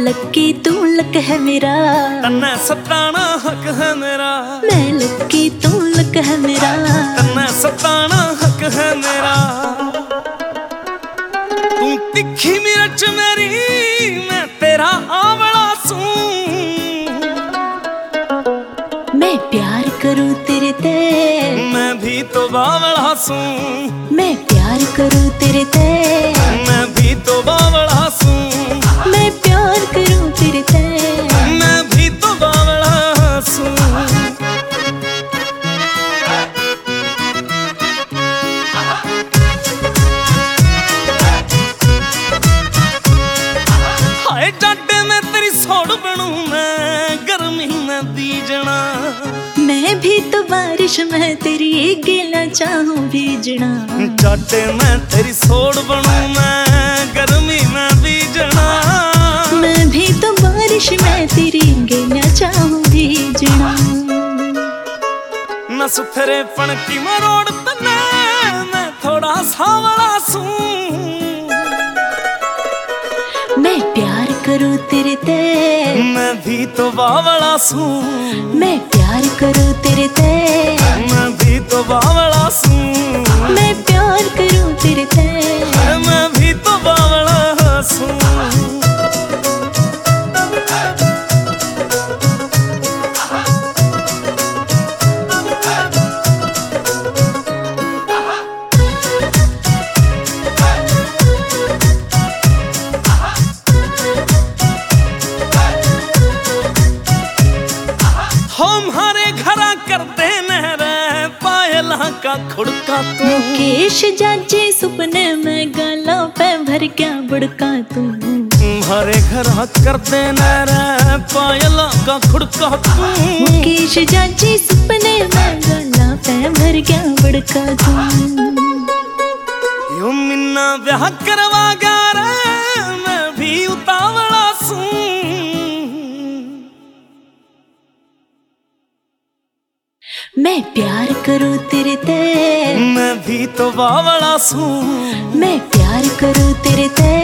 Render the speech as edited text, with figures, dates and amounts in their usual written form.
लक्की तू लक है मेरा, तन्ने सताना हक है मेरा। मैं लक्की तू लक है मेरा, तन्ने सताना हक है मेरा। तू तिखी मिर्च मेरी, मैं तेरा आंवला सूं। मैं प्यार करूं तेरे ते, मैं भी तो बावला सूं। मैं प्यार करूं तेरे ते, मैं भी तो बावला सूं। मैं प्यार करूं तेरे ते, मैं भी तो बावला सूं। हाय जाडे में तेरी सोड़ बनूं मैं, गर्मी में बीजना। मैं भी तो बारिश में तेरी गिला चाहूं भीजना। जाडे में तेरी सोड़ बनूं मैं, गर्मी में बीजना। मैं भी तो बारिश में तेरी गिला चाहूं भीजना। न सुथरे पन की मरोड़ तने, मैं थोड़ा सावला सूं। मैं प्यार करूं तेरे ते, मैं भी तो बावला सूं। मैं प्यार करूं तेरे ते, मैं भी तो बावला सूं। मैं प्यार करूं तेरे ते, मैं भी तो बावला सूं। हमारे घरा करते नहरे पायला का खुड़का तू। मुकेश जाजे सुपने में गालों पे भर क्या बुड़का तू। हमारे घरा करते नहरे पायला का खुड़का तू। मुकेश जाजे सुपने में गालों पे भर क्या बुड़का तू। यूं मिन्ना ब्याह करवा गा रे, मैं भी उतावला सूं। मैं प्यार करूं तेरे ते, मैं भी तो बावला सूं। मैं प्यार करूं तेरे ते,